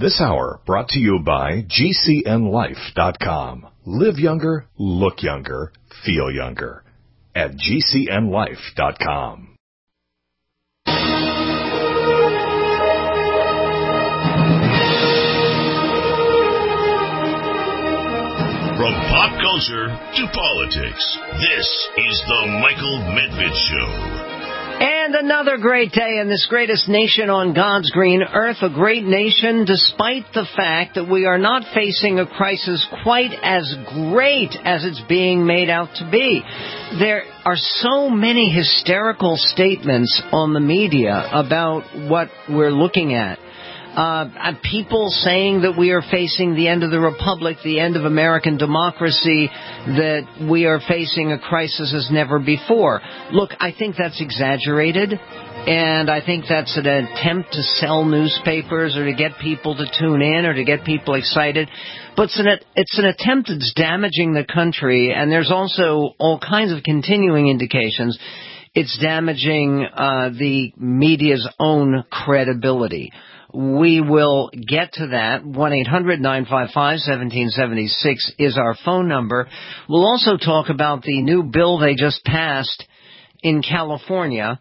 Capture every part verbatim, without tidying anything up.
This hour brought to you by G C N Life dot com. Live younger, look younger, feel younger at G C N Life dot com. From pop culture to politics, this is the Michael Medved Show. And another great day in this greatest nation on God's green earth, a great nation despite the fact that we are not facing a crisis quite as great as it's being made out to be. There are so many hysterical statements on the media about what we're looking at. Uh, people saying that we are facing the end of the republic, the end of American democracy, that we are facing a crisis as never before. Look, I think that's exaggerated, and I think that's an attempt to sell newspapers or to get people to tune in or to get people excited. But it's an, it's an attempt that's damaging the country, and there's also all kinds of continuing indications it's damaging uh, the media's own credibility. We will get to that. one eight hundred nine five five one seven seven six is our phone number. We'll also talk about the new bill they just passed in California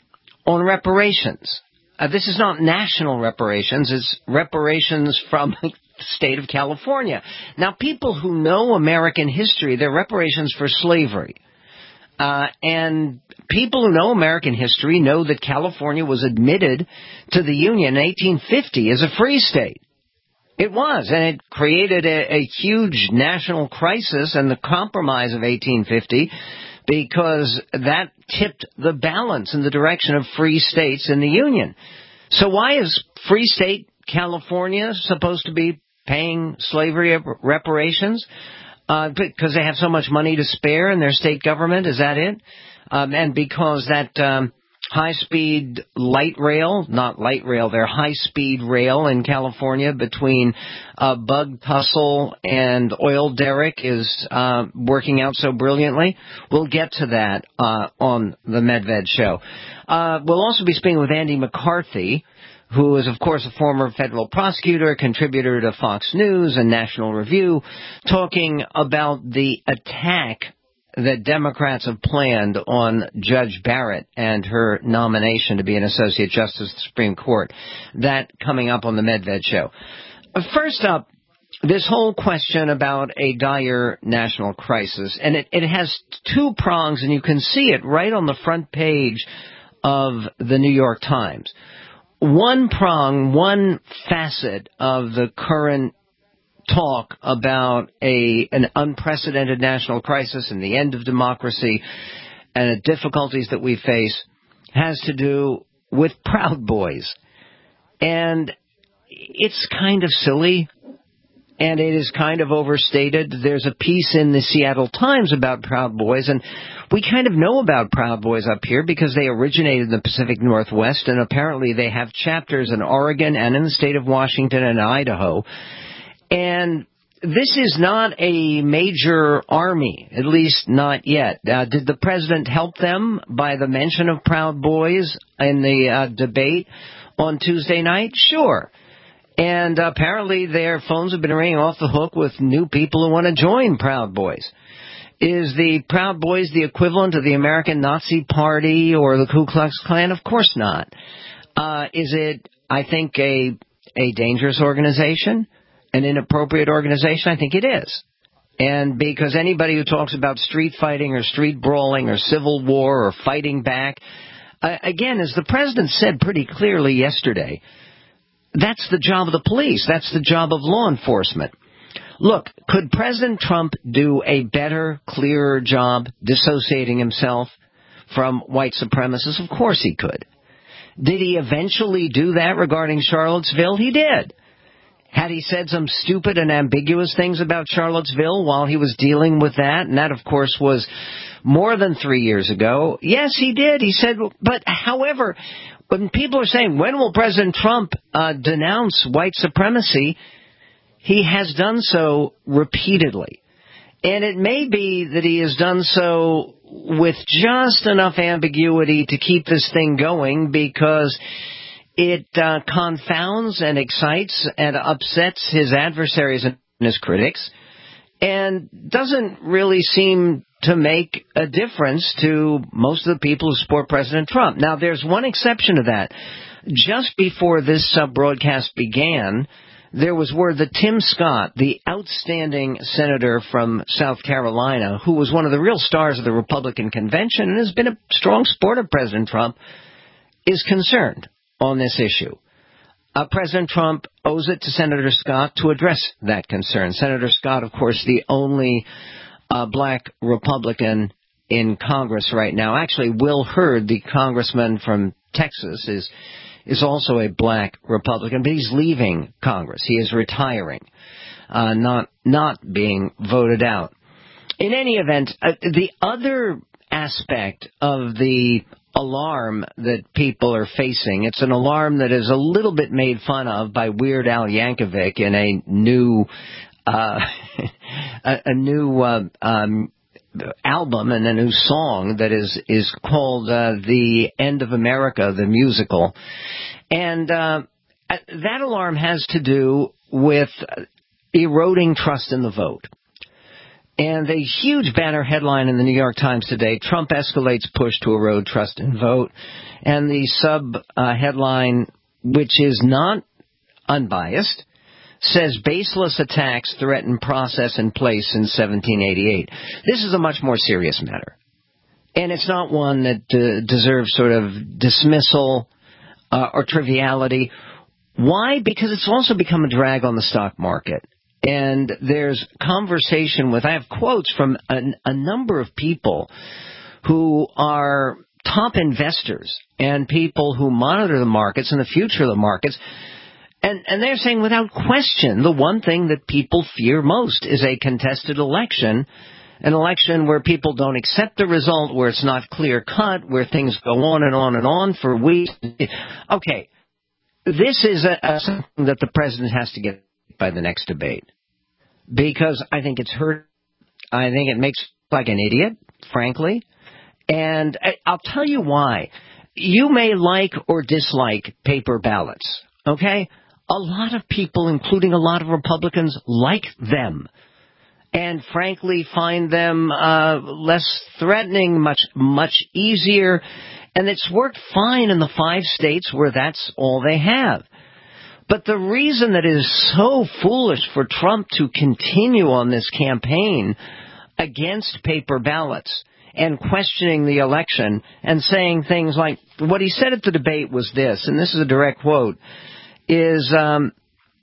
on reparations. Uh, this is not national reparations. It's reparations from the state of California. Now, people who know American history, they're reparations for slavery. Uh, and people who know American history know that California was admitted to the Union in eighteen fifty as a free state. It was, and it created a, a huge national crisis and the compromise of eighteen fifty because that tipped the balance in the direction of free states in the Union. So why is free state California supposed to be paying slavery reparations? Uh, because they have so much money to spare in their state government, is that it? Um, and because that um, high-speed light rail, not light rail, they're high-speed rail in California between uh, Bug Tussle and Oil Derrick is uh, working out so brilliantly. We'll get to that uh, on the Medved Show. Uh, we'll also be speaking with Andy McCarthy, who is, of course, a former federal prosecutor, contributor to Fox News and National Review, talking about the attack that Democrats have planned on Judge Barrett and her nomination to be an Associate Justice of the Supreme Court. That coming up on the Medved Show. First up, this whole question about a dire national crisis, and it, it has two prongs, and you can see it right on the front page of the New York Times. One prong, one facet of the current talk about a an unprecedented national crisis and the end of democracy and the difficulties that we face has to do with Proud Boys. And it's kind of silly, and it is kind of overstated. There's a piece in the Seattle Times about Proud Boys, and we kind of know about Proud Boys up here because they originated in the Pacific Northwest, and apparently they have chapters in Oregon and in the state of Washington and Idaho. And this is not a major army, at least not yet. Uh, did the president help them by the mention of Proud Boys in the uh, debate on Tuesday night? Sure. And uh, apparently their phones have been ringing off the hook with new people who want to join Proud Boys. Is the Proud Boys the equivalent of the American Nazi Party or the Ku Klux Klan? Of course not. Uh, is it, I think, a a dangerous organization? An inappropriate organization? I think it is. And because anybody who talks about street fighting or street brawling or civil war or fighting back, uh, again, as the president said pretty clearly yesterday, that's the job of the police. That's the job of law enforcement. Look, could President Trump do a better, clearer job dissociating himself from white supremacists? Of course he could. Did he eventually do that regarding Charlottesville? He did. Had he said some stupid and ambiguous things about Charlottesville while he was dealing with that? And that, of course, was more than three years ago. Yes, he did. He said, but however, when people are saying, when will President Trump uh, denounce white supremacy? He has done so repeatedly. And it may be that he has done so with just enough ambiguity to keep this thing going, because it uh, confounds and excites and upsets his adversaries and his critics, and doesn't really seem to make a difference to most of the people who support President Trump. Now, there's one exception to that. Just before this uh, broadcast began, there was word that Tim Scott, the outstanding senator from South Carolina, who was one of the real stars of the Republican convention and has been a strong supporter of President Trump, is concerned on this issue. Uh, President Trump owes it to Senator Scott to address that concern. Senator Scott, of course, the only uh, black Republican in Congress right now. Actually, Will Hurd, the congressman from Texas, is is also a black Republican, but he's leaving Congress. He is retiring, uh, not not being voted out. In any event, uh, the other aspect of the alarm that people are facing, it's an alarm that is a little bit made fun of by Weird Al Yankovic in a new uh, a, a new uh, um, album and a new song that is is called uh, The End of America, the musical. And uh, that alarm has to do with eroding trust in the vote. And a huge banner headline in the New York Times today, Trump escalates push to erode trust in vote. And the sub-headline, uh, which is not unbiased, says baseless attacks threaten process in place in seventeen eighty-eight. This is a much more serious matter. And it's not one that uh, deserves sort of dismissal uh, or triviality. Why? Because it's also become a drag on the stock market. And there's conversation with, I have quotes from a, a number of people who are top investors and people who monitor the markets and the future of the markets. And, and they're saying without question, the one thing that people fear most is a contested election, an election where people don't accept the result, where it's not clear-cut, where things go on and on and on for weeks. Okay, this is a, a, something that the president has to get by the next debate, because I think it's hurt. I think it makes like an idiot, frankly. And I'll tell you why. You may like or dislike paper ballots, okay? A lot of people, including a lot of Republicans, like them and frankly find them uh, less threatening, much, much easier. And it's worked fine in the five states where that's all they have. But the reason that it is so foolish for Trump to continue on this campaign against paper ballots and questioning the election and saying things like, what he said at the debate was this, and this is a direct quote, is um,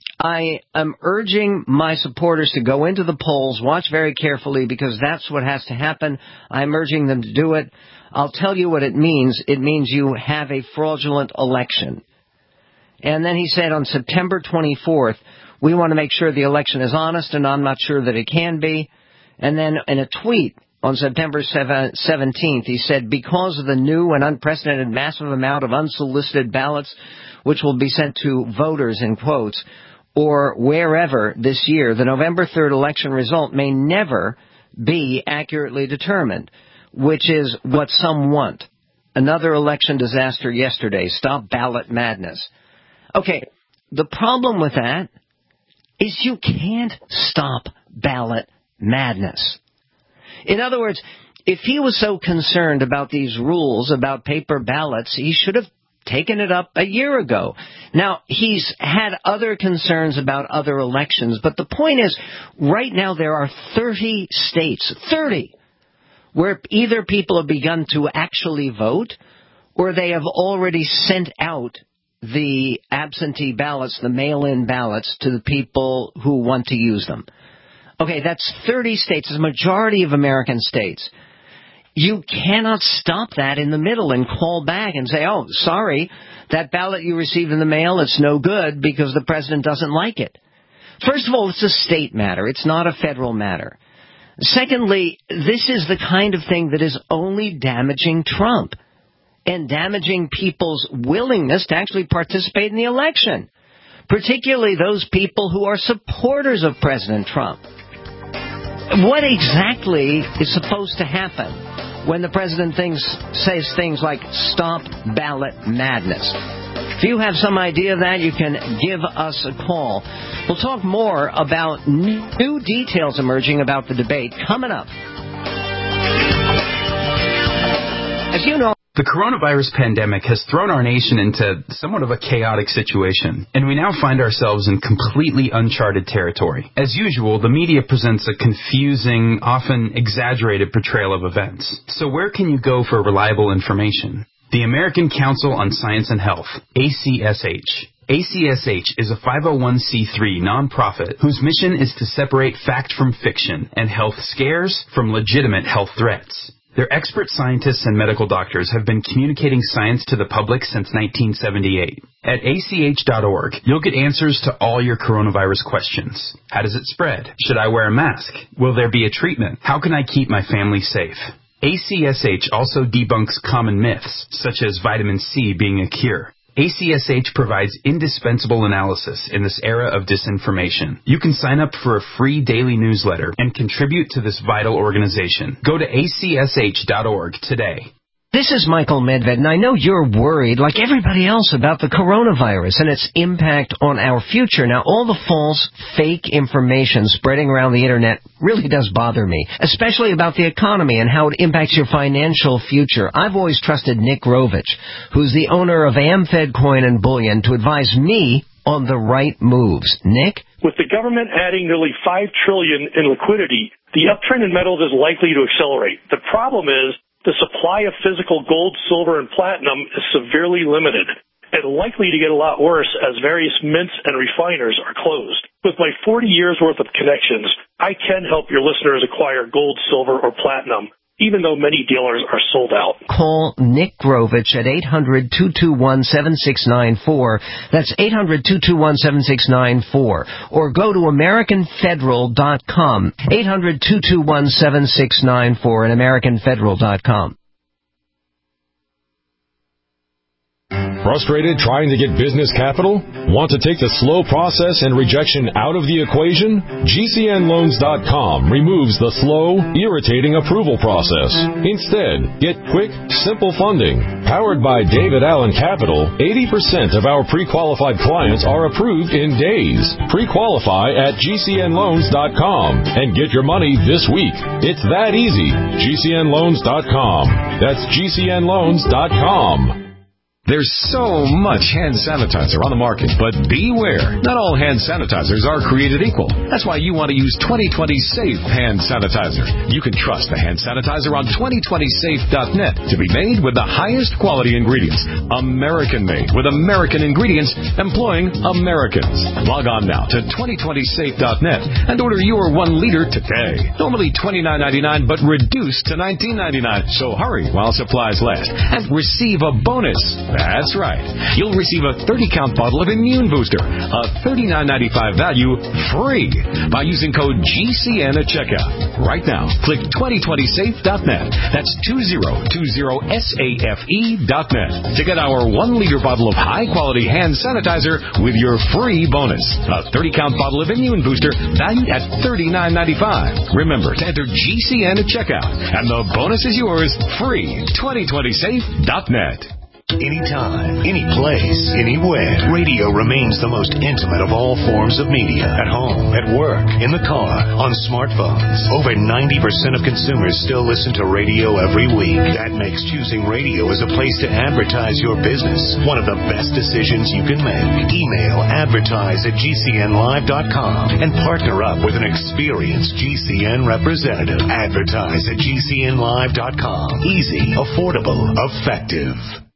I am urging my supporters to go into the polls, watch very carefully, because that's what has to happen. I'm urging them to do it. I'll tell you what it means. It means you have a fraudulent election. And then he said on September twenty-fourth, we want to make sure the election is honest, and I'm not sure that it can be. And then in a tweet on September seventeenth, he said, because of the new and unprecedented massive amount of unsolicited ballots, which will be sent to voters, in quotes, or wherever this year, the November third election result may never be accurately determined, which is what some want. Another election disaster yesterday. Stop ballot madness. Okay, the problem with that is you can't stop ballot madness. In other words, if he was so concerned about these rules about paper ballots, he should have taken it up a year ago. Now, he's had other concerns about other elections, but the point is, right now there are thirty states, thirty, where either people have begun to actually vote or they have already sent out the absentee ballots, the mail-in ballots, to the people who want to use them. Okay, that's thirty states, the majority of American states. You cannot stop that in the middle and call back and say, oh, sorry, that ballot you received in the mail, it's no good because the president doesn't like it. First of all, it's a state matter. It's not a federal matter. Secondly, this is the kind of thing that is only damaging Trump and damaging people's willingness to actually participate in the election, particularly those people who are supporters of President Trump. What exactly is supposed to happen? when the president thinks, says things like, stop ballot madness. If you have some idea of that, you can give us a call. We'll talk more about new details emerging about the debate coming up. As you know, the coronavirus pandemic has thrown our nation into somewhat of a chaotic situation, and we now find ourselves in completely uncharted territory. As usual, the media presents a confusing, often exaggerated portrayal of events. So where can you go for reliable information? The American Council on Science and Health, A C S H. A C S H is a five oh one c three nonprofit whose mission is to separate fact from fiction and health scares from legitimate health threats. Their expert scientists and medical doctors have been communicating science to the public since nineteen seventy-eight. At A C H dot org, you'll get answers to all your coronavirus questions. How does it spread? Should I wear a mask? Will there be a treatment? How can I keep my family safe? A C S H also debunks common myths, such as vitamin C being a cure. A C S H provides indispensable analysis in this era of disinformation. You can sign up for a free daily newsletter and contribute to this vital organization. Go to A C S H dot org today. This is Michael Medved, and I know you're worried, like everybody else, about the coronavirus and its impact on our future. Now, all the false, fake information spreading around the Internet really does bother me, especially about the economy and how it impacts your financial future. I've always trusted Nick Rovich, who's the owner of AmFed Coin and Bullion, to advise me on the right moves. Nick? With the government adding nearly five trillion dollars in liquidity, the uptrend in metals is likely to accelerate. The problem is, the supply of physical gold, silver, and platinum is severely limited and likely to get a lot worse as various mints and refiners are closed. With my forty years worth of connections, I can help your listeners acquire gold, silver, or platinum, even though many dealers are sold out. Call Nick Rovich at eight hundred, two two one, seven six nine four. That's eight hundred, two two one, seven six nine four. Or go to American Federal dot com. eight hundred, two two one, seven six nine four and American Federal dot com. Frustrated trying to get business capital? Want to take the slow process and rejection out of the equation? G C N loans dot com removes the slow, irritating approval process. Instead, get quick, simple funding. Powered by David Allen Capital, eighty percent of our pre-qualified clients are approved in days. Pre-qualify at G C N loans dot com and get your money this week. It's that easy. G C N loans dot com. That's G C N loans dot com. There's so much hand sanitizer on the market, but beware. Not all hand sanitizers are created equal. That's why you want to use twenty twenty Safe Hand Sanitizer. You can trust the hand sanitizer on twenty twenty safe dot net to be made with the highest quality ingredients. American-made with American ingredients employing Americans. Log on now to twenty twenty safe dot net and order your one liter today. Normally twenty-nine ninety-nine, but reduced to nineteen ninety-nine. So hurry while supplies last and receive a bonus. That's right. You'll receive a thirty count bottle of Immune Booster, a thirty-nine ninety-five value, free by using code G C N at checkout. Right now, click twenty twenty safe dot net. That's twenty twenty safe dot net to get our one liter bottle of high-quality hand sanitizer with your free bonus. A thirty count bottle of Immune Booster valued at thirty-nine ninety-five. Remember to enter G C N at checkout, and the bonus is yours, free. twenty twenty safe dot net. Anytime, any place, anywhere. Radio remains the most intimate of all forms of media. At home, at work, in the car, on smartphones. Over ninety percent of consumers still listen to radio every week. That makes choosing radio as a place to advertise your business one of the best decisions you can make. Email advertise at G C N live dot com and partner up with an experienced G C N representative. Advertise at G C N live dot com. Easy, affordable, effective.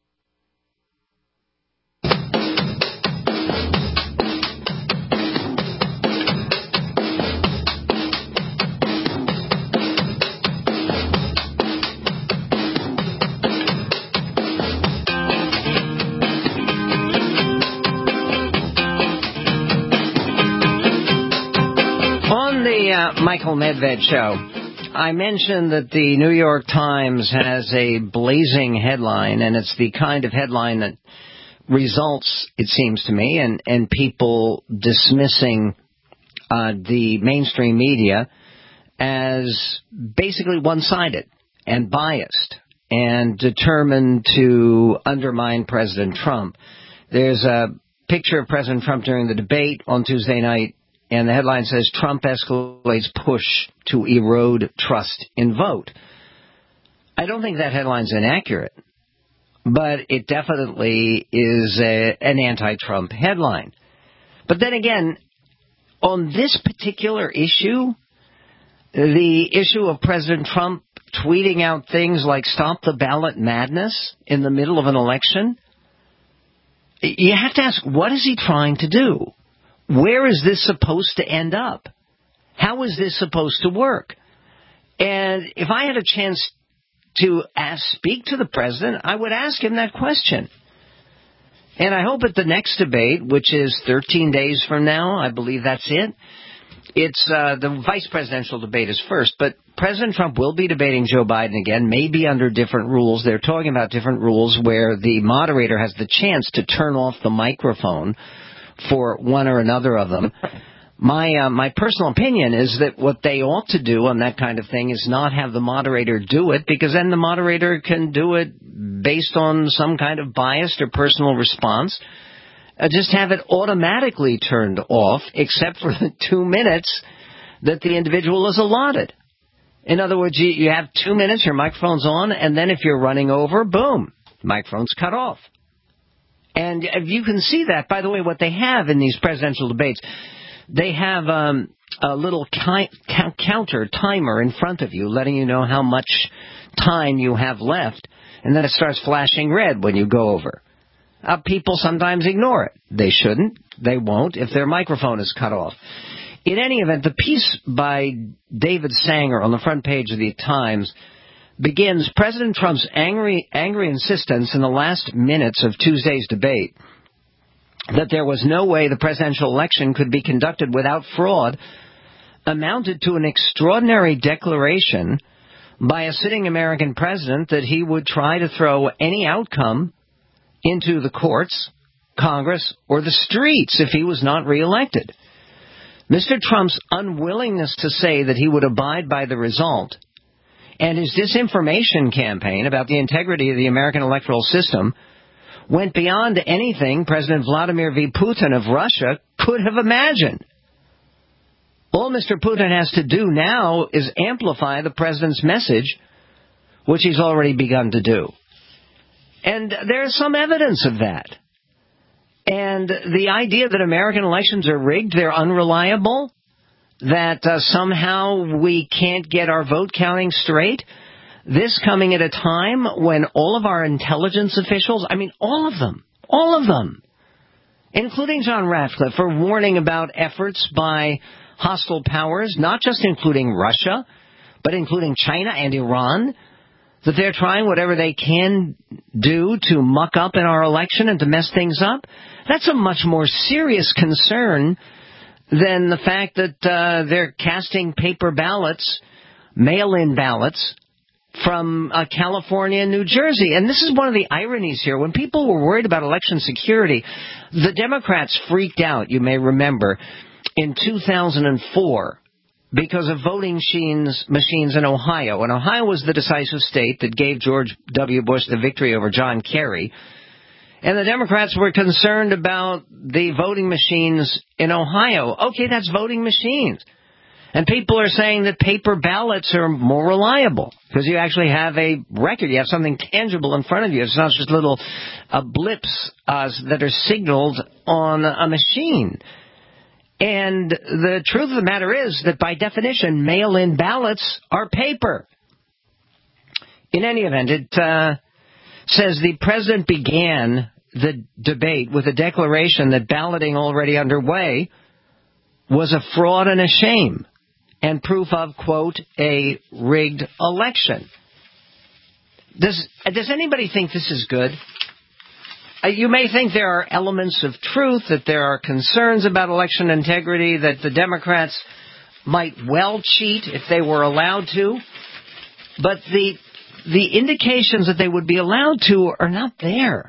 Michael Medved Show. I mentioned that the New York Times has a blazing headline, and it's the kind of headline that results, it seems to me, in, in people dismissing uh, the mainstream media as basically one-sided. and biased and determined to undermine President Trump. There's a picture of President Trump during the debate on Tuesday night, and the headline says, Trump escalates push to erode trust in vote. I don't think that headline's inaccurate, but it definitely is a, an anti-Trump headline. But then again, on this particular issue, the issue of President Trump tweeting out things like stop the ballot madness in the middle of an election, you have to ask, what is he trying to do? Where is this supposed to end up? How is this supposed to work? And if I had a chance to ask, speak to the president, I would ask him that question. And I hope at the next debate, which is thirteen days from now, I believe that's it, it's uh, the vice presidential debate is first, but President Trump will be debating Joe Biden again, maybe under different rules. They're talking about different rules where the moderator has the chance to turn off the microphone for one or another of them. My uh, my personal opinion is that what they ought to do on that kind of thing is not have the moderator do it, because then the moderator can do it based on some kind of biased or personal response. Uh, just have it automatically turned off, except for the two minutes that the individual is allotted. In other words, you, you have two minutes, your microphone's on, and then if you're running over, boom, microphone's cut off. And you can see that, by the way, what they have in these presidential debates. They have um, a little ki- counter timer in front of you, letting you know how much time you have left, and then it starts flashing red when you go over. Uh, people sometimes ignore it. They shouldn't. They won't if their microphone is cut off. In any event, the piece by David Sanger on the front page of the Times begins, President Trump's angry, angry insistence in the last minutes of Tuesday's debate that there was no way the presidential election could be conducted without fraud amounted to an extraordinary declaration by a sitting American president that he would try to throw any outcome into the courts, Congress, or the streets if he was not reelected. Mister Trump's unwillingness to say that he would abide by the result and his disinformation campaign about the integrity of the American electoral system went beyond anything President Vladimir V. Putin of Russia could have imagined. All Mister Putin has to do now is amplify the president's message, which he's already begun to do. And there's some evidence of that. And the idea that American elections are rigged, they're unreliable, that uh, somehow we can't get our vote counting straight, this coming at a time when all of our intelligence officials, I mean, all of them, all of them, including John Ratcliffe, are warning about efforts by hostile powers, not just including Russia, but including China and Iran, that they're trying whatever they can do to muck up in our election and to mess things up. That's a much more serious concern than the fact that uh, they're casting paper ballots, mail-in ballots, from uh, California and New Jersey. And this is one of the ironies here. When people were worried about election security, the Democrats freaked out, you may remember, in two thousand four because of voting machines, machines in Ohio. And Ohio was the decisive state that gave George W. Bush the victory over John Kerry. And the Democrats were concerned about the voting machines in Ohio. Okay, that's voting machines. And people are saying that paper ballots are more reliable because you actually have a record. You have something tangible in front of you. It's not just little uh, blips uh, that are signaled on a machine. And the truth of the matter is that by definition, mail-in ballots are paper. In any event, it uh, says the president began the debate with a declaration that balloting already underway was a fraud and a shame and proof of, quote, a rigged election. Does, does anybody think this is good? Uh, you may think there are elements of truth, that there are concerns about election integrity, that the Democrats might well cheat if they were allowed to, but the the indications that they would be allowed to are not there.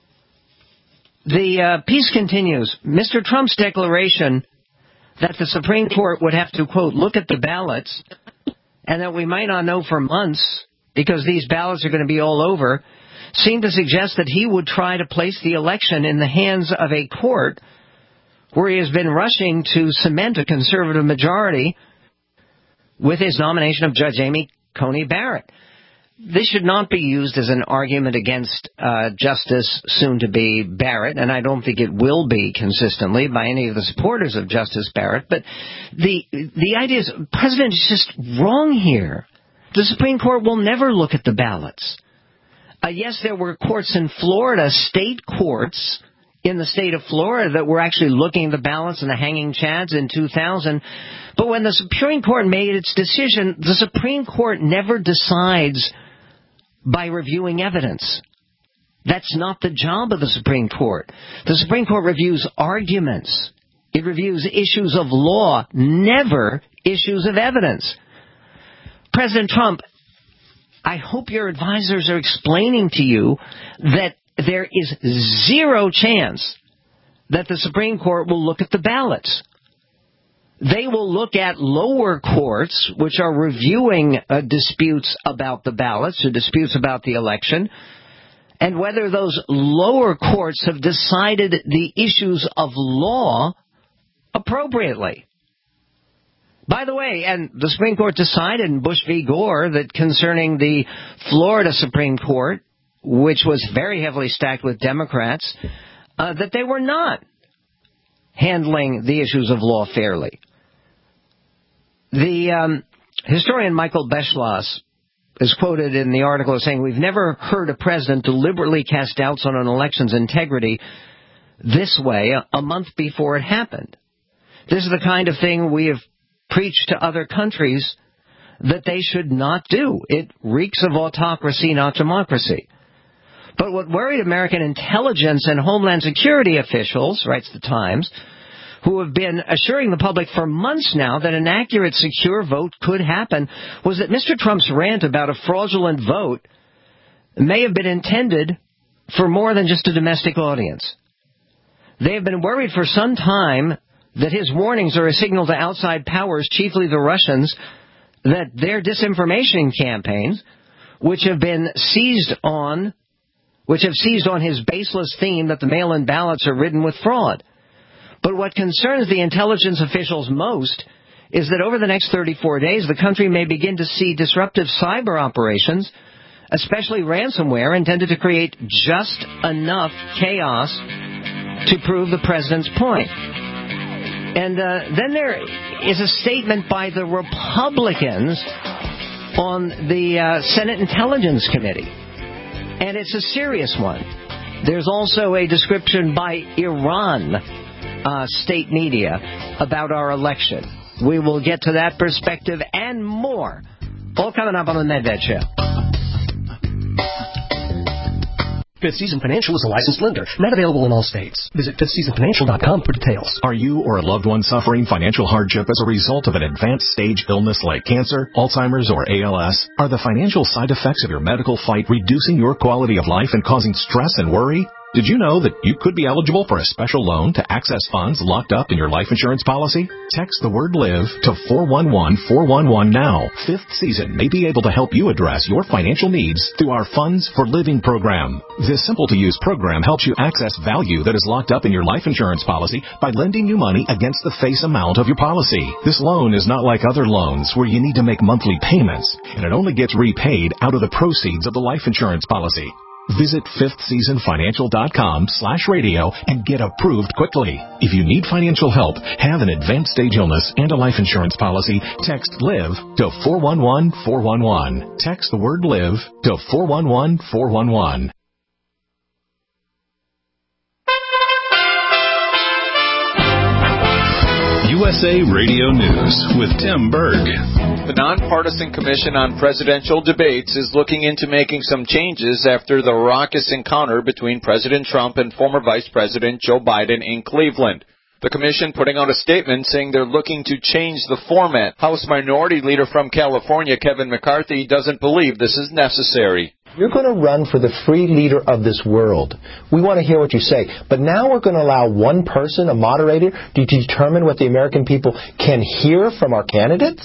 The uh, piece continues. Mister Trump's declaration that the Supreme Court would have to, quote, look at the ballots and that we might not know for months because these ballots are going to be all over, seem to suggest that he would try to place the election in the hands of a court where he has been rushing to cement a conservative majority with his nomination of Judge Amy Coney Barrett. This should not be used as an argument against uh, Justice soon-to-be Barrett, and I don't think it will be consistently by any of the supporters of Justice Barrett. But the the idea is the president is just wrong here. The Supreme Court will never look at the ballots. Uh, yes, there were courts in Florida, state courts in the state of Florida, that were actually looking at the ballots and the hanging chads in two thousand. But when the Supreme Court made its decision, the Supreme Court never decides by reviewing evidence. That's not the job of the Supreme Court. The Supreme Court reviews arguments. It reviews issues of law, never issues of evidence. President Trump, I hope your advisors are explaining to you that there is zero chance that the Supreme Court will look at the ballots. They will look at lower courts, which are reviewing uh, disputes about the ballots or disputes about the election, and whether those lower courts have decided the issues of law appropriately. By the way, and the Supreme Court decided in Bush v. Gore that concerning the Florida Supreme Court, which was very heavily stacked with Democrats, uh, that they were not handling the issues of law fairly. The um, historian Michael Beschloss is quoted in the article as saying, "We've never heard a president deliberately cast doubts on an election's integrity this way a, a month before it happened. This is the kind of thing we have preached to other countries that they should not do. It reeks of autocracy, not democracy." But what worried American intelligence and Homeland Security officials, writes the Times, who have been assuring the public for months now that an accurate, secure vote could happen, was that Mister Trump's rant about a fraudulent vote may have been intended for more than just a domestic audience. They have been worried for some time that his warnings are a signal to outside powers, chiefly the Russians, that their disinformation campaigns, which have been seized on, which have seized on his baseless theme that the mail-in ballots are ridden with fraud. But what concerns the intelligence officials most is that over the next thirty-four days, the country may begin to see disruptive cyber operations, especially ransomware, intended to create just enough chaos to prove the president's point. And uh, then there is a statement by the Republicans on the uh, Senate Intelligence Committee. And it's a serious one. There's also a description by Iran uh, state media about our election. We will get to that perspective and more. All coming up on the Medved Show. Fifth Season Financial is a licensed lender, not available in all states. Visit fifth season financial dot com for details. Are you or a loved one suffering financial hardship as a result of an advanced stage illness like cancer, Alzheimer's, or A L S? Are the financial side effects of your medical fight reducing your quality of life and causing stress and worry? Did you know that you could be eligible for a special loan to access funds locked up in your life insurance policy? Text the word LIVE to four one one four one one now. Fifth Season may be able to help you address your financial needs through our Funds for Living program. This simple-to-use program helps you access value that is locked up in your life insurance policy by lending you money against the face amount of your policy. This loan is not like other loans where you need to make monthly payments, and it only gets repaid out of the proceeds of the life insurance policy. Visit fifth season financial dot com slash radio and get approved quickly. If you need financial help, have an advanced stage illness, and a life insurance policy, text LIVE to four one one four one one. Text the word LIVE to four one one four one one. U S A Radio News with Tim Berg. The Nonpartisan Commission on Presidential Debates is looking into making some changes after the raucous encounter between President Trump and former Vice President Joe Biden in Cleveland. The commission putting out a statement saying they're looking to change the format. House Minority Leader from California, Kevin McCarthy, doesn't believe this is necessary. You're going to run for the free leader of this world. We want to hear what you say. But now we're going to allow one person, a moderator, to determine what the American people can hear from our candidates?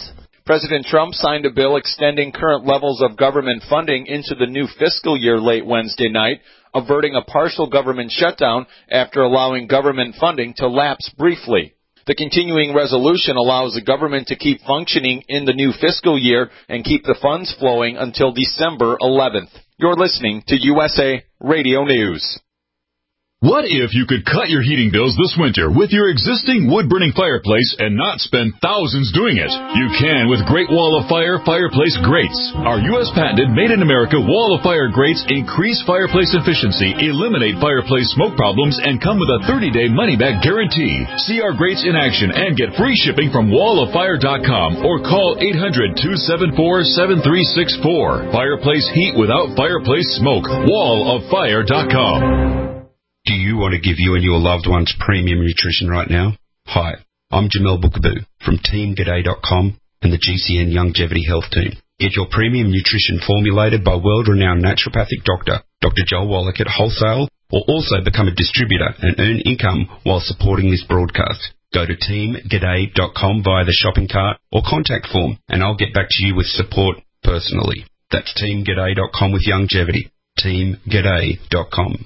President Trump signed a bill extending current levels of government funding into the new fiscal year late Wednesday night, averting a partial government shutdown after allowing government funding to lapse briefly. The continuing resolution allows the government to keep functioning in the new fiscal year and keep the funds flowing until December eleventh. You're listening to U S A Radio News. What if you could cut your heating bills this winter with your existing wood-burning fireplace and not spend thousands doing it? You can with Great Wall of Fire fireplace grates. Our U S patented made-in-America Wall of Fire grates increase fireplace efficiency, eliminate fireplace smoke problems, and come with a thirty-day money-back guarantee. See our grates in action and get free shipping from wall of fire dot com or call eight hundred, two seven four, seven three six four. Fireplace heat without fireplace smoke. wall of fire dot com. Do you want to give you and your loved ones premium nutrition right now? Hi, I'm Jamel Bookaboo from team g'day dot com and the G C N Longevity Health Team. Get your premium nutrition formulated by world-renowned naturopathic doctor, Doctor Joel Wallach at wholesale, or also become a distributor and earn income while supporting this broadcast. Go to team g'day dot com via the shopping cart or contact form, and I'll get back to you with support personally. That's team g'day dot com with longevity. team g'day dot com.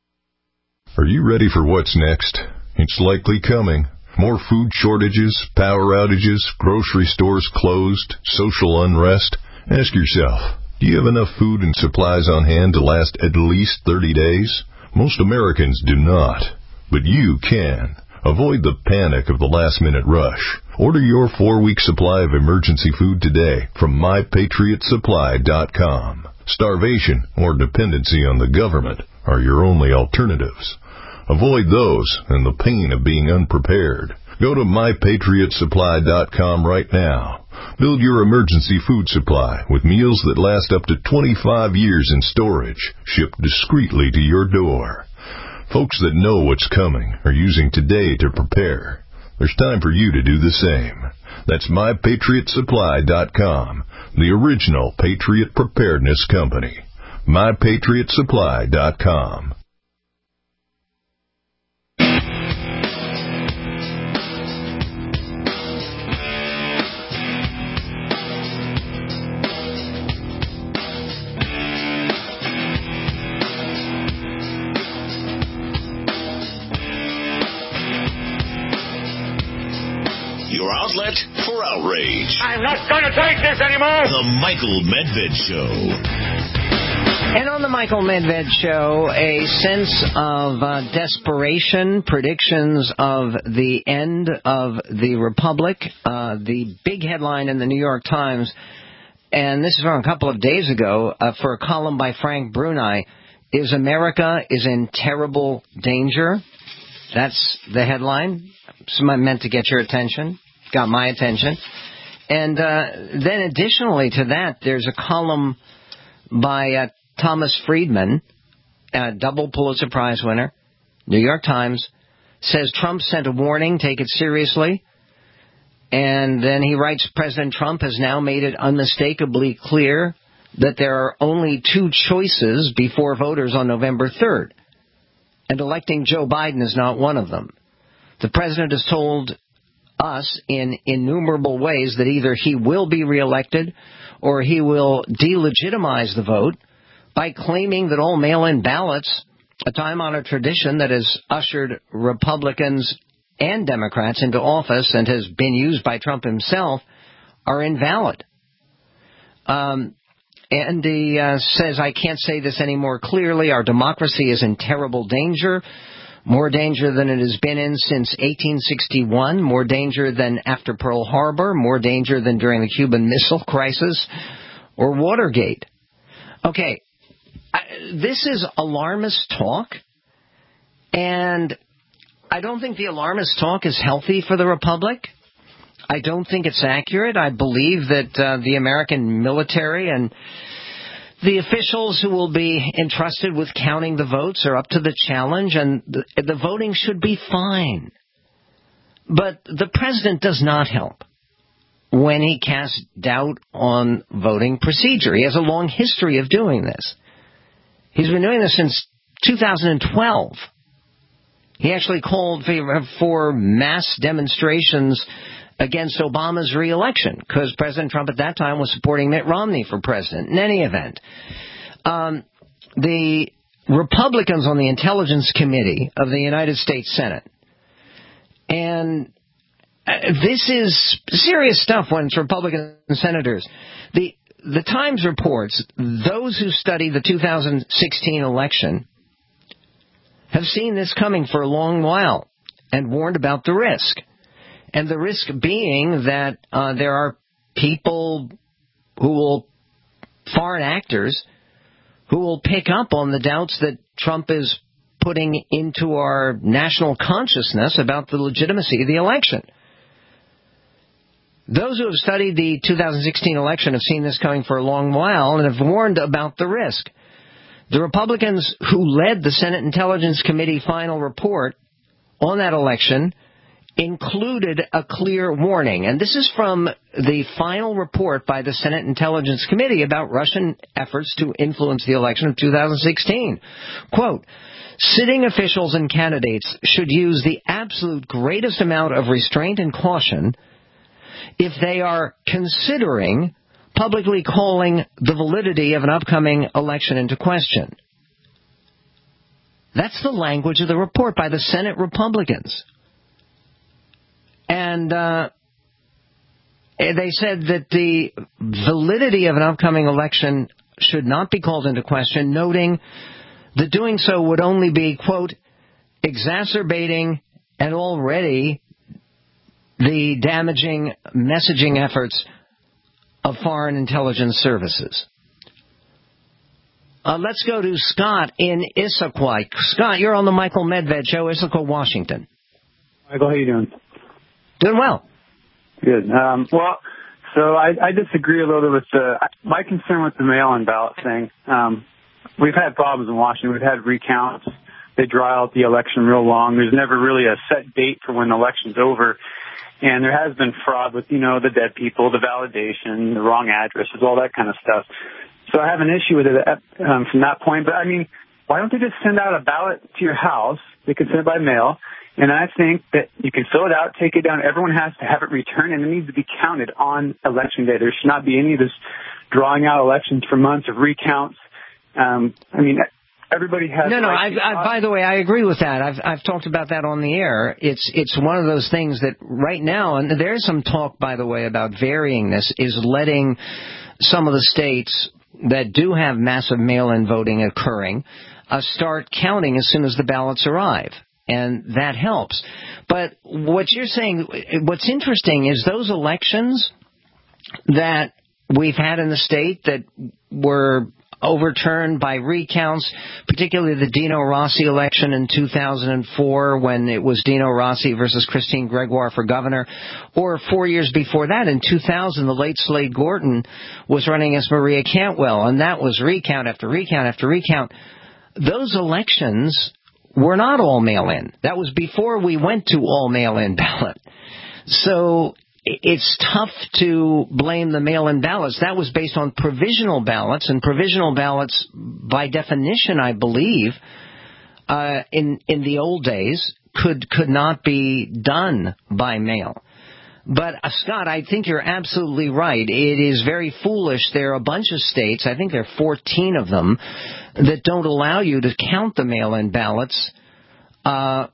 Are you ready for what's next? It's likely coming. More food shortages, power outages, grocery stores closed, social unrest. Ask yourself, do you have enough food and supplies on hand to last at least thirty days? Most Americans do not, but you can. Avoid the panic of the last-minute rush. Order your four-week supply of emergency food today from my patriot supply dot com. Starvation or dependency on the government are your only alternatives. Avoid those and the pain of being unprepared. Go to my patriot supply dot com right now. Build your emergency food supply with meals that last up to twenty-five years in storage, shipped discreetly to your door. Folks that know what's coming are using today to prepare. There's time for you to do the same. That's my patriot supply dot com, the original Patriot Preparedness Company. my patriot supply dot com. Your outlet for outrage. I'm not going to take this anymore. The Michael Medved Show. And on the Michael Medved Show, a sense of uh, desperation, predictions of the end of the Republic, uh, the big headline in the New York Times, and this is from a couple of days ago, uh, for a column by Frank Bruni, is America is in terrible danger. That's the headline. It's meant to get your attention. Got my attention. And uh, then additionally to that, there's a column by uh, Thomas Friedman, a double Pulitzer Prize winner, New York Times, says Trump sent a warning, take it seriously. And then he writes, President Trump has now made it unmistakably clear that there are only two choices before voters on November third. And electing Joe Biden is not one of them. The president has told us in innumerable ways that either he will be reelected or he will delegitimize the vote by claiming that all mail-in ballots, a time-honored tradition that has ushered Republicans and Democrats into office and has been used by Trump himself, are invalid. Um, and he uh, says, I can't say this any more clearly. Our democracy is in terrible danger. More danger than it has been in since eighteen sixty-one, more danger than after Pearl Harbor, more danger than during the Cuban Missile Crisis or Watergate. Okay, I, this is alarmist talk, and I don't think the alarmist talk is healthy for the Republic. I don't think it's accurate. I believe that uh, the American military and the officials who will be entrusted with counting the votes are up to the challenge, and the, the voting should be fine. But the president does not help when he casts doubt on voting procedure. He has a long history of doing this. He's been doing this since two thousand twelve. He actually called for mass demonstrations against Obama's reelection, because President Trump at that time was supporting Mitt Romney for president. In any event, um, the Republicans on the Intelligence Committee of the United States Senate, and this is serious stuff when it's Republican senators. The the Times reports those who study the two thousand sixteen election have seen this coming for a long while and warned about the risk. And the risk being that uh, there are people who will, foreign actors, who will pick up on the doubts that Trump is putting into our national consciousness about the legitimacy of the election. Those who have studied the two thousand sixteen election have seen this coming for a long while and have warned about the risk. The Republicans who led the Senate Intelligence Committee final report on that election included a clear warning. And this is from the final report by the Senate Intelligence Committee about Russian efforts to influence the election of two thousand sixteen. Quote, "Sitting officials and candidates should use the absolute greatest amount of restraint and caution if they are considering publicly calling the validity of an upcoming election into question." That's the language of the report by the Senate Republicans. And uh, they said that the validity of an upcoming election should not be called into question, noting that doing so would only be, quote, exacerbating and already the damaging messaging efforts of foreign intelligence services. Uh, let's go to Scott in Issaquah. Scott, you're on the Michael Medved Show, Issaquah, Washington. Michael, how you doing? Doing well. Good. Um, well, so I, I disagree a little bit with the, my concern with the mail-in ballot thing. Um, we've had problems in Washington. We've had recounts. They draw out the election real long. There's never really a set date for when the election's over. And there has been fraud with, you know, the dead people, the validation, the wrong addresses, all that kind of stuff. So I have an issue with it um, from that point. But, I mean, why don't they just send out a ballot to your house? They can send it by mail. And I think that you can fill it out, take it down. Everyone has to have it returned, and it needs to be counted on Election Day. There should not be any of this drawing out elections for months of recounts. Um, I mean, everybody has... No, no, I, I, by the way, I agree with that. I've, I've talked about that on the air. It's, it's one of those things that right now, and there's some talk, by the way, about varying this, is letting some of the states that do have massive mail-in voting occurring uh, start counting as soon as the ballots arrive. And that helps. But what you're saying, what's interesting is those elections that we've had in the state that were overturned by recounts, particularly the Dino Rossi election in two thousand four when it was Dino Rossi versus Christine Gregoire for governor, or four years before that in two thousand, the late Slade Gorton was running as Maria Cantwell, and that was recount after recount after recount. Those elections were not all mail-in. That was before we went to all mail-in ballot. So it's tough to blame the mail-in ballots. That was based on provisional ballots, and provisional ballots, by definition, I believe, uh, in in the old days, could could not be done by mail. But, uh, Scott, I think you're absolutely right. It is very foolish. There are a bunch of states, I think there are fourteen of them, that don't allow you to count the mail-in ballots uh,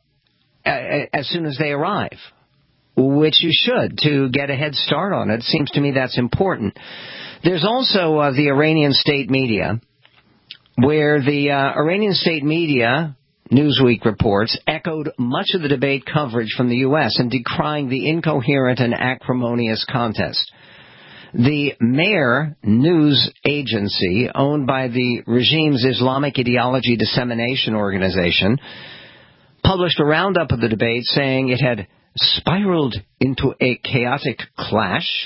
as soon as they arrive, which you should, to get a head start on it. It seems to me that's important. There's also uh, the Iranian state media, where the uh, Iranian state media, Newsweek reports, echoed much of the debate coverage from the U S and decrying the incoherent and acrimonious contest. The Mehr news agency, owned by the regime's Islamic Ideology Dissemination Organization, published a roundup of the debate saying it had spiraled into a chaotic clash.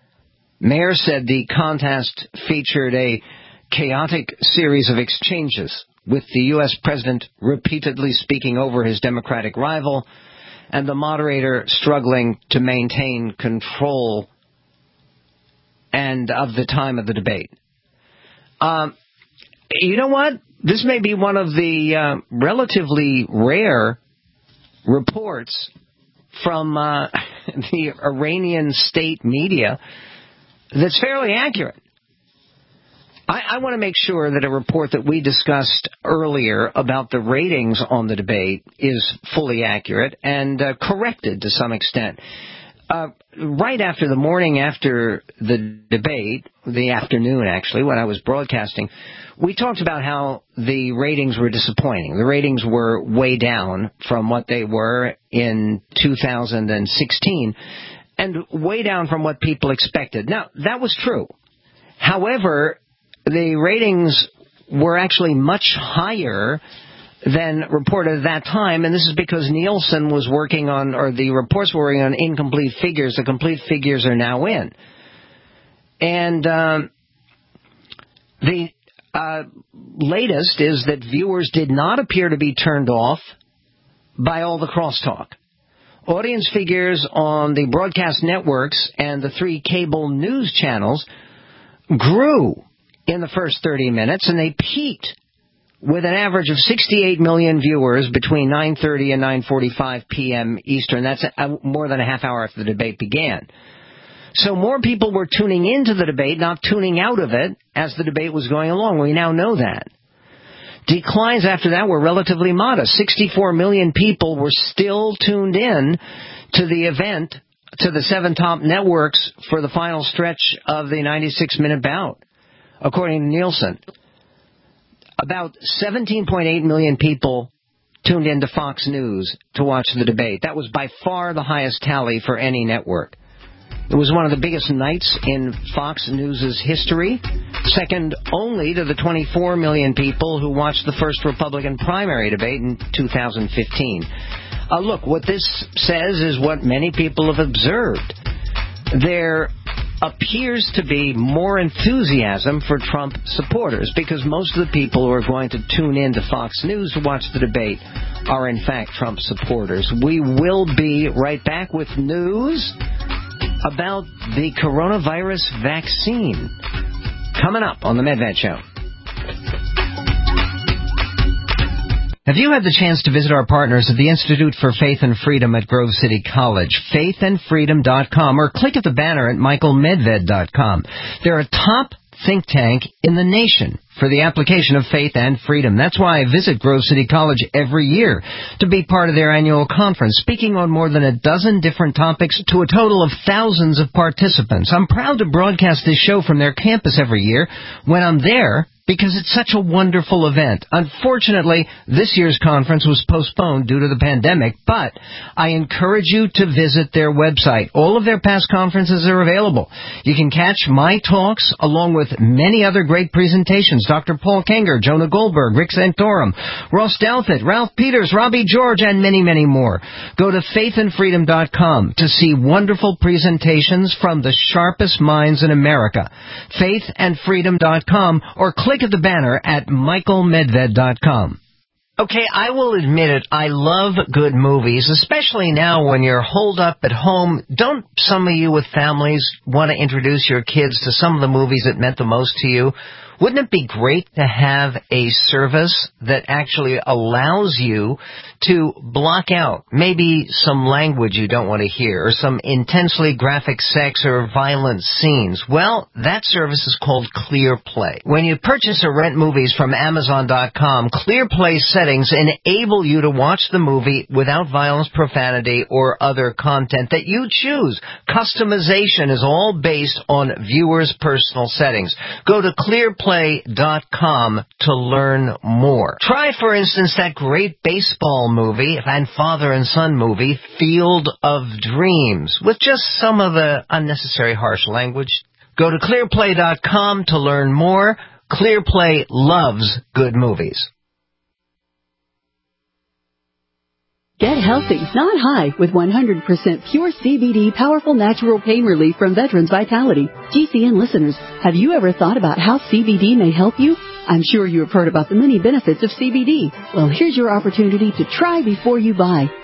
Mehr said the contest featured a chaotic series of exchanges, with the U S president repeatedly speaking over his Democratic rival and the moderator struggling to maintain control and of the time of the debate. Um, you know what? This may be one of the uh, relatively rare reports from uh, the Iranian state media that's fairly accurate. I, I want to make sure that a report that we discussed earlier about the ratings on the debate is fully accurate and uh, corrected to some extent. Uh, right after the morning after the debate, the afternoon actually, when I was broadcasting, we talked about how the ratings were disappointing. The ratings were way down from what they were in two thousand sixteen and way down from what people expected. Now, that was true. However, the ratings were actually much higher than reported at that time, and this is because Nielsen was working on, or the reports were working on incomplete figures. The complete figures are now in. And um, the uh, latest is that viewers did not appear to be turned off by all the crosstalk. Audience figures on the broadcast networks and the three cable news channels grew in the first thirty minutes, and they peaked with an average of sixty-eight million viewers between nine thirty and nine forty-five p.m. Eastern. That's a, more than a half hour after the debate began. So more people were tuning into the debate, not tuning out of it as the debate was going along. We now know that. Declines after that were relatively modest. sixty-four million people were still tuned in to the event, to the seven top networks for the final stretch of the ninety-six minute bout, according to Nielsen. About seventeen point eight million people tuned into Fox News to watch the debate. That was by far the highest tally for any network. It was one of the biggest nights in Fox News' history, second only to the twenty-four million people who watched the first Republican primary debate in two thousand fifteen. Uh, look, what this says is what many people have observed. There appears to be more enthusiasm for Trump supporters because most of the people who are going to tune in to Fox News to watch the debate are in fact Trump supporters. We will be right back with news about the coronavirus vaccine coming up on the MedVet Show. Have you had the chance to visit our partners at the Institute for Faith and Freedom at Grove City College, faith and freedom dot com, or click at the banner at michael medved dot com. They're a top think tank in the nation for the application of faith and freedom. That's why I visit Grove City College every year to be part of their annual conference, speaking on more than a dozen different topics to a total of thousands of participants. I'm proud to broadcast this show from their campus every year when I'm there, because it's such a wonderful event. Unfortunately, this year's conference was postponed due to the pandemic, but I encourage you to visit their website. All of their past conferences are available. You can catch my talks along with many other great presentations. Doctor Paul Kenger, Jonah Goldberg, Rick Santorum, Ross Douthat, Ralph Peters, Robbie George, and many, many more. Go to faith and freedom dot com to see wonderful presentations from the sharpest minds in America. faith and freedom dot com, or click Click at the banner at michael medved dot com. Okay, I will admit it, I love good movies, especially now when you're holed up at home. Don't some of you with families want to introduce your kids to some of the movies that meant the most to you? Wouldn't it be great to have a service that actually allows you to block out maybe some language you don't want to hear or some intensely graphic sex or violent scenes? Well, that service is called ClearPlay. When you purchase or rent movies from amazon dot com, ClearPlay settings enable you to watch the movie without violence, profanity, or other content that you choose. Customization is all based on viewers' personal settings. Go to ClearPlay dot com to learn more. Try, for instance, that great baseball movie and father and son movie, Field of Dreams, with just some of the unnecessary harsh language. Go to ClearPlay dot com to learn more. ClearPlay loves good movies. Get healthy, not high, with one hundred percent pure C B D powerful natural pain relief from Veterans Vitality. G C N listeners, have you ever thought about how C B D may help you? I'm sure you have heard about the many benefits of C B D. Well, here's your opportunity to try before you buy.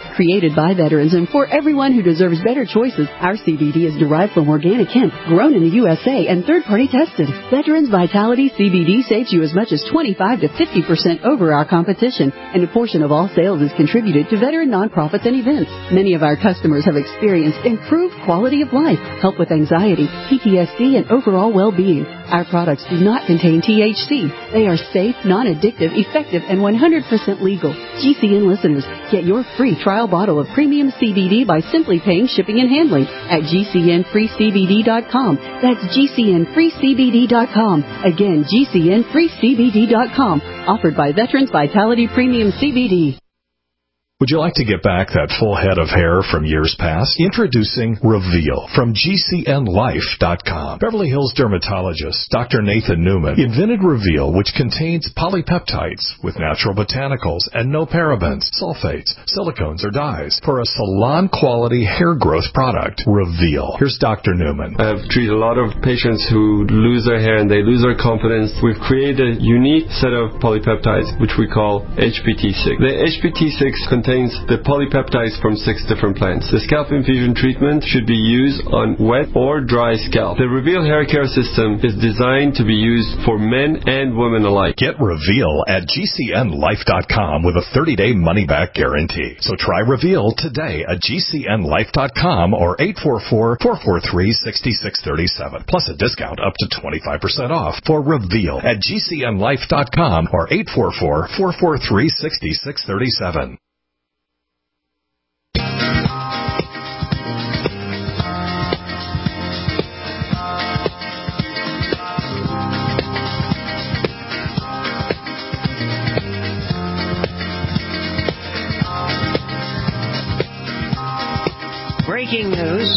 Created by veterans and for everyone who deserves better choices, our C B D is derived from organic hemp, grown in the U S A and third-party tested. Veterans Vitality C B D saves you as much as twenty-five to fifty percent over our competition, and a portion of all sales is contributed to veteran nonprofits and events. Many of our customers have experienced improved quality of life, help with anxiety, P T S D, and overall well-being. Our products do not contain T H C. They are safe, non-addictive, effective, and one hundred percent legal. G C N listeners, get your free trial bottle of premium C B D by simply paying shipping and handling at G C N free C B D dot com. That's G C N free C B D dot com. Again, G C N free C B D dot com. Offered by Veterans Vitality Premium C B D. Would you like to get back that full head of hair from years past? Introducing Reveal from G C N life dot com. Beverly Hills dermatologist Doctor Nathan Newman invented Reveal, which contains polypeptides with natural botanicals and no parabens, sulfates, silicones, or dyes for a salon-quality hair growth product. Reveal. Here's Doctor Newman. I've treated a lot of patients who lose their hair and they lose their confidence. We've created a unique set of polypeptides, which we call H P T six. The H P T six contains contains the polypeptides from six different plants. The scalp infusion treatment should be used on wet or dry scalp. The Reveal hair care system is designed to be used for men and women alike. Get Reveal at G C N life dot com with a thirty-day money-back guarantee. So try Reveal today at G C N life dot com or eight four four, four four three, six six three seven. Plus a discount up to twenty-five percent off for Reveal at G C N life dot com or eight four four, four four three, six six three seven. Breaking news.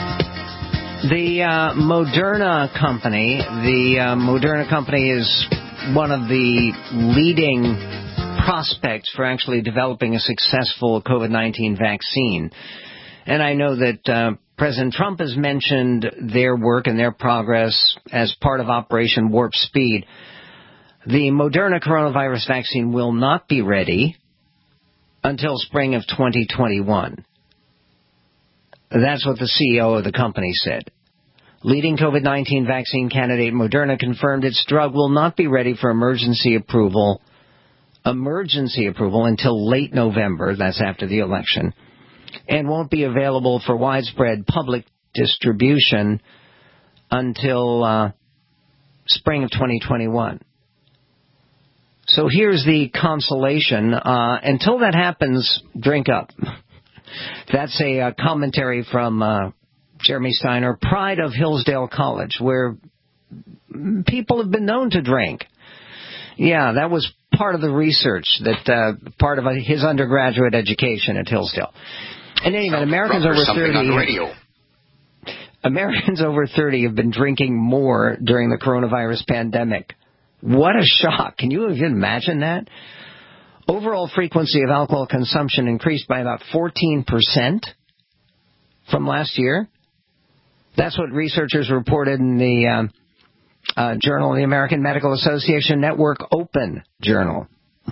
The uh, Moderna company, the uh, Moderna company is one of the leading prospects for actually developing a successful COVID nineteen vaccine. And I know that uh, President Trump has mentioned their work and their progress as part of Operation Warp Speed. The Moderna coronavirus vaccine will not be ready until spring of twenty twenty-one. That's what the C E O of the company said. Leading COVID nineteen vaccine candidate Moderna confirmed its drug will not be ready for emergency approval, emergency approval until late November, that's after the election, and won't be available for widespread public distribution until uh, spring of twenty twenty-one. So here's the consolation. Uh, until that happens, drink up. That's a uh, commentary from uh, Jeremy Steiner, pride of Hillsdale College, where people have been known to drink. Yeah, that was part of the research, that uh, part of his undergraduate education at Hillsdale. In any event, Americans over thirty, Americans over thirty have been drinking more during the coronavirus pandemic. What a shock! Can you even imagine that? Overall frequency of alcohol consumption increased by about fourteen percent from last year. That's what researchers reported in the um, uh, Journal of the American Medical Association Network Open Journal.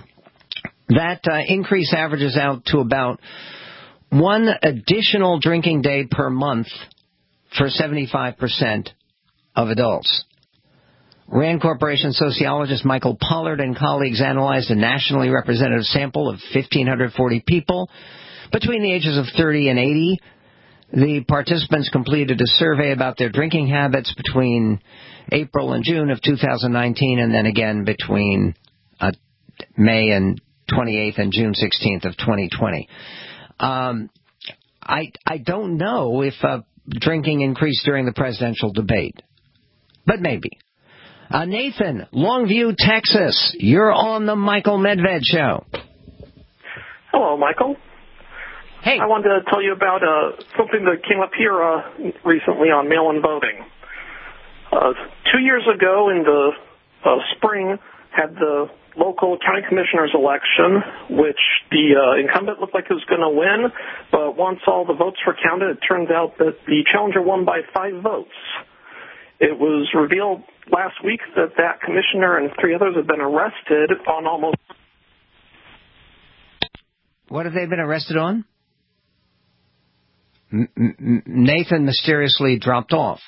That uh, increase averages out to about one additional drinking day per month for seventy-five percent of adults. Rand Corporation sociologist Michael Pollard and colleagues analyzed a nationally representative sample of one thousand five hundred forty people between the ages of thirty and eighty. The participants completed a survey about their drinking habits between April and June of two thousand nineteen, and then again between uh, May and twenty-eighth and June sixteenth of twenty twenty. Um, I I don't know if uh, drinking increased during the presidential debate, but maybe. Uh, Nathan, Longview, Texas. You're on the Michael Medved Show. Hello, Michael. Hey. I wanted to tell you about uh, something that came up here uh, recently on mail-in voting. Uh, two years ago in the uh, spring, had the local county commissioners election, which the uh, incumbent looked like it was going to win, but once all the votes were counted, it turns out that the challenger won by five votes. It was revealed last week that that commissioner and three others have been arrested on almost... What have they been arrested on? M- M- Nathan mysteriously dropped off.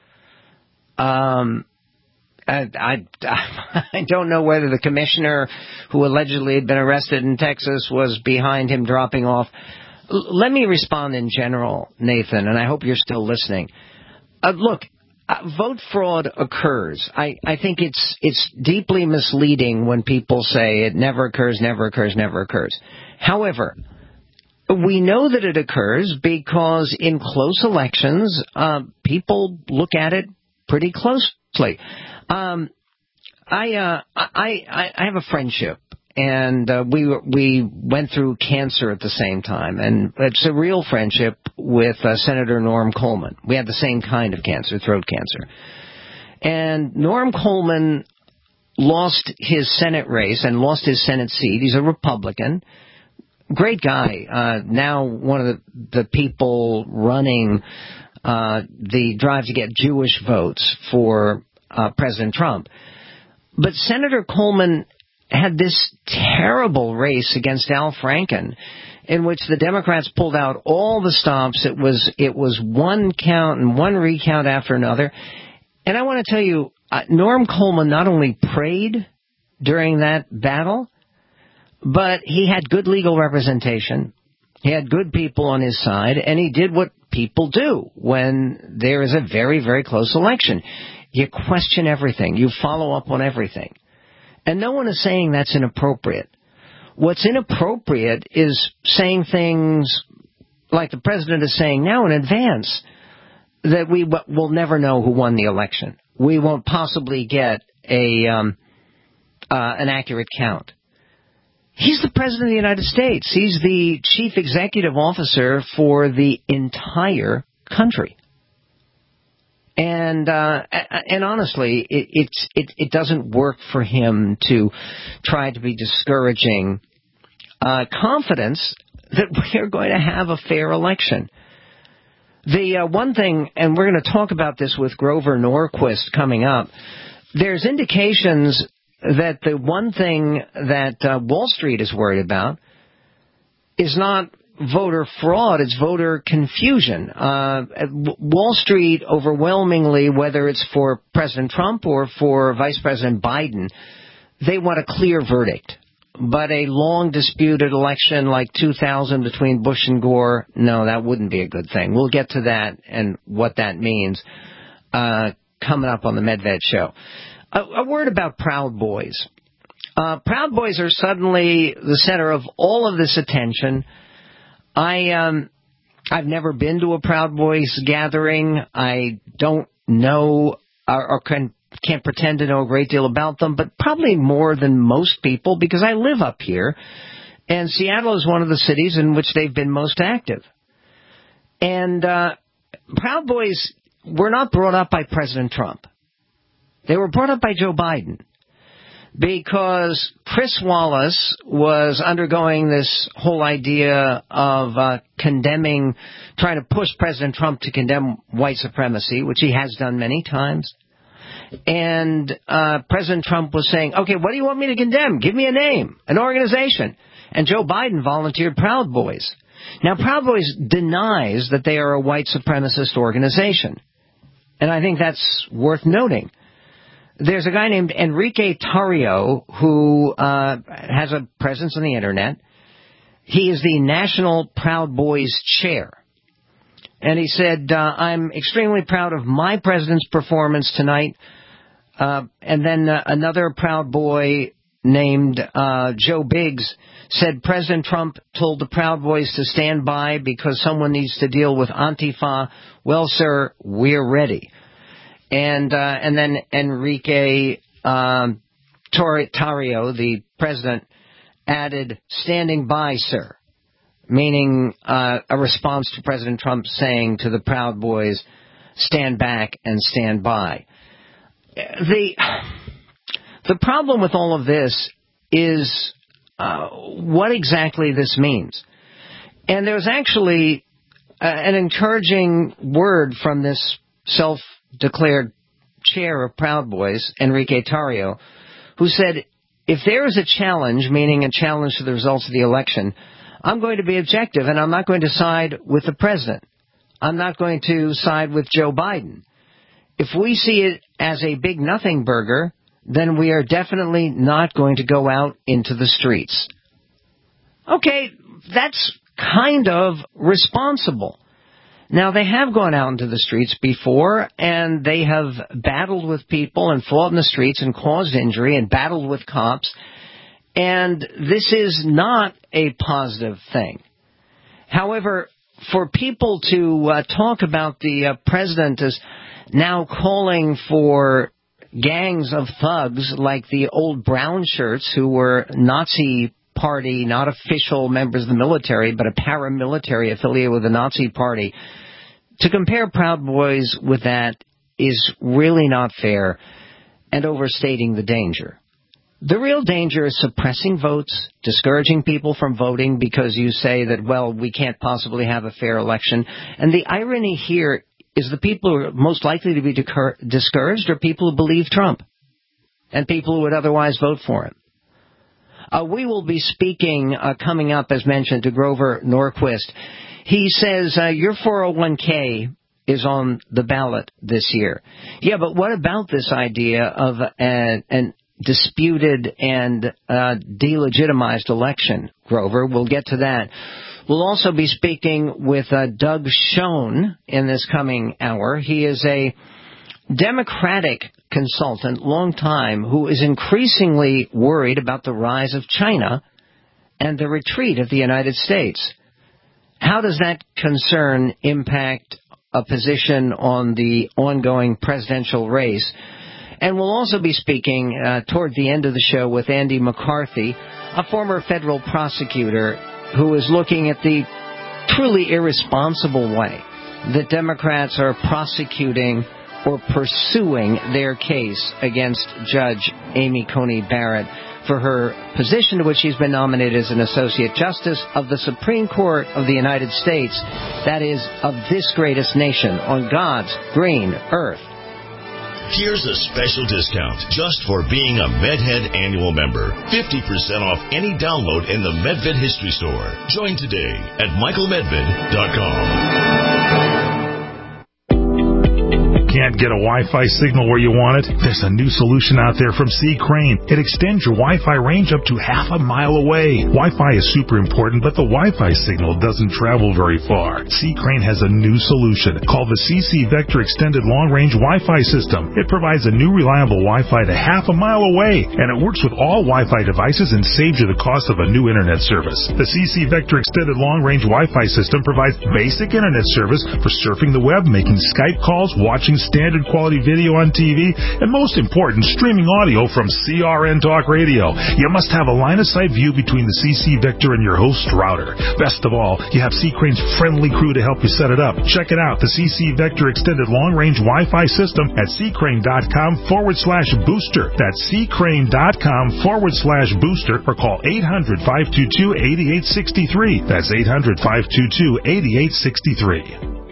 Um, I, I, I don't know whether the commissioner who allegedly had been arrested in Texas was behind him dropping off. L- let me respond in general, Nathan, and I hope you're still listening. Uh, look, uh, vote fraud occurs. I, I think it's it's deeply misleading when people say it never occurs, never occurs, never occurs. However, we know that it occurs because in close elections, uh, people look at it pretty closely. Um, I, uh, I, I, I have a friendship, and uh, we we went through cancer at the same time, and it's a real friendship with uh, Senator Norm Coleman. We had the same kind of cancer, throat cancer. And Norm Coleman lost his Senate race and lost his Senate seat. He's a Republican. Great guy. Uh, now one of the, the people running uh, the drive to get Jewish votes for uh, President Trump. But Senator Coleman had this terrible race against Al Franken, in which the Democrats pulled out all the stops. It was it was one count and one recount after another. And I want to tell you, uh, Norm Coleman not only prayed during that battle, but he had good legal representation. He had good people on his side, and he did what people do when there is a very, very close election. You question everything. You follow up on everything. And no one is saying that's inappropriate. What's inappropriate is saying things like the president is saying now in advance, that we w- will never know who won the election. We won't possibly get a um, uh, an accurate count. He's the President of the United States. He's the Chief Executive Officer for the entire country. And uh, and honestly, it, it's it, it doesn't work for him to try to be discouraging uh, confidence that we're going to have a fair election. The uh, one thing, and we're going to talk about this with Grover Norquist coming up, there's indications that the one thing that uh, Wall Street is worried about is not voter fraud, it's voter confusion. Uh, Wall Street overwhelmingly, whether it's for President Trump or for Vice President Biden, they want a clear verdict. But a long disputed election like two thousand between Bush and Gore, no, that wouldn't be a good thing. We'll get to that and what that means uh, coming up on the Medved Show. A, a word about Proud Boys. Uh, Proud Boys are suddenly the center of all of this attention. I, um, I've never been to a Proud Boys gathering. I don't know or, or can, can't pretend to know a great deal about them, but probably more than most people because I live up here. And Seattle is one of the cities in which they've been most active. And uh, Proud Boys were not brought up by President Trump. They were brought up by Joe Biden. Because Chris Wallace was undergoing this whole idea of uh, condemning, trying to push President Trump to condemn white supremacy, which he has done many times. And uh, President Trump was saying, okay, what do you want me to condemn? Give me a name, an organization. And Joe Biden volunteered Proud Boys. Now, Proud Boys denies that they are a white supremacist organization. And I think that's worth noting. There's a guy named Enrique Tarrio who uh, has a presence on the Internet. He is the National Proud Boys chair. And he said, uh, I'm extremely proud of my president's performance tonight. Uh, and then uh, another Proud Boy named uh, Joe Biggs said President Trump told the Proud Boys to stand by because someone needs to deal with Antifa. Well, sir, we're ready. And uh, and then Enrique um, Tarrio, the president, added, standing by, sir, meaning uh, a response to President Trump saying to the Proud Boys, stand back and stand by. The, the problem with all of this is uh, what exactly this means. And there's actually uh, an encouraging word from this self declared chair of Proud Boys, Enrique Tarrio, who said, if there is a challenge, meaning a challenge to the results of the election, I'm going to be objective and I'm not going to side with the president. I'm not going to side with Joe Biden. If we see it as a big nothing burger, then we are definitely not going to go out into the streets. Okay, that's kind of responsible. Now, they have gone out into the streets before, and they have battled with people and fought in the streets and caused injury and battled with cops, and this is not a positive thing. However, for people to uh, talk about the uh, president as now calling for gangs of thugs like the old brown shirts who were Nazi Party, not official members of the military, but a paramilitary affiliated with the Nazi Party. To compare Proud Boys with that is really not fair and overstating the danger. The real danger is suppressing votes, discouraging people from voting because you say that, well, we can't possibly have a fair election. And the irony here is the people who are most likely to be decur- discouraged are people who believe Trump and people who would otherwise vote for him. Uh, we will be speaking, uh, coming up, as mentioned, to Grover Norquist. He says, uh, your four oh one k is on the ballot this year. Yeah, but what about this idea of an, an disputed and uh, delegitimized election, Grover? We'll get to that. We'll also be speaking with uh, Doug Schoen in this coming hour. He is a Democratic consultant, long time, who is increasingly worried about the rise of China and the retreat of the United States. How does that concern impact a position on the ongoing presidential race? And we'll also be speaking uh, toward the end of the show with Andy McCarthy, a former federal prosecutor who is looking at the truly irresponsible way that Democrats are prosecuting or pursuing their case against Judge Amy Coney Barrett for her position to which she's been nominated as an Associate Justice of the Supreme Court of the United States, that is, of this greatest nation on God's green earth. Here's a special discount just for being a MedHead annual member. fifty percent off any download in the MedVed History Store. Join today at michael medved dot com. Can't get a Wi-Fi signal where you want it? There's a new solution out there from C. Crane. It extends your Wi-Fi range up to half a mile away. Wi-Fi is super important, but the Wi-Fi signal doesn't travel very far. C. Crane has a new solution called the C C Vector Extended Long Range Wi-Fi System. It provides a new reliable Wi-Fi to half a mile away, and it works with all Wi-Fi devices and saves you the cost of a new internet service. The C C Vector Extended Long Range Wi-Fi System provides basic internet service for surfing the web, making Skype calls, watching standard quality video on T V, and most important, streaming audio from C R N Talk Radio. You must have a line-of-sight view between the C C Vector and your host router. Best of all, you have C. Crane's friendly crew to help you set it up. Check it out, the C C Vector Extended Long Range Wi-Fi System at ccrane.com forward slash booster. That's ccrane.com forward slash booster, or call eight hundred, five two two, eight eight six three. That's eight hundred, five two two, eight eight six three.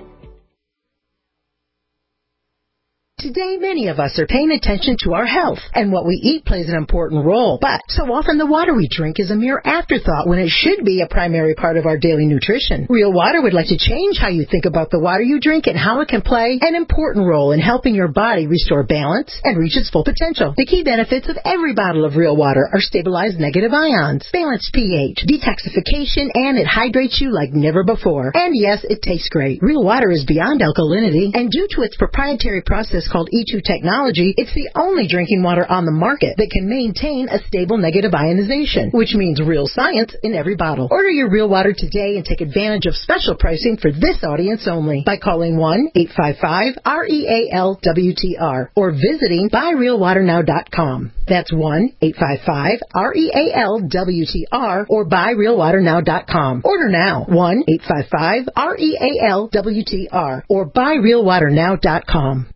Today, many of us are paying attention to our health, and what we eat plays an important role. But so often the water we drink is a mere afterthought when it should be a primary part of our daily nutrition. Real Water would like to change how you think about the water you drink and how it can play an important role in helping your body restore balance and reach its full potential. The key benefits of every bottle of Real Water are stabilized negative ions, balanced pH, detoxification, and it hydrates you like never before. And yes, it tastes great. Real Water is beyond alkalinity, and due to its proprietary process called E two technology, it's the only drinking water on the market that can maintain a stable negative ionization, which means real science in every bottle. Order your Real Water today and take advantage of special pricing for this audience only by calling one eight five five R E A L W T R or visiting buy real water now dot com. That's one eight five five R E A L W T R or buy real water now dot com. Order now, one eight five five R E A L W T R or buy real water now dot com.